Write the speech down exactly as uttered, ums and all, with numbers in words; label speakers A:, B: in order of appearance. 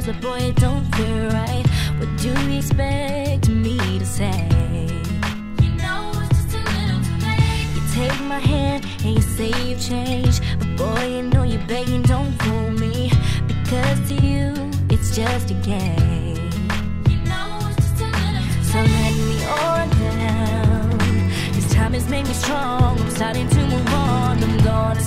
A: but boy, it don't feel right. What do you expect me to say? You know it's just a little too late. You take my hand and you say you've changed, but boy, you know you're begging, don't fool me, because to you, it's just a game. You know it's just a little too so late. Let me on down. This time has made me strong. I'm starting to move on. I'm gonna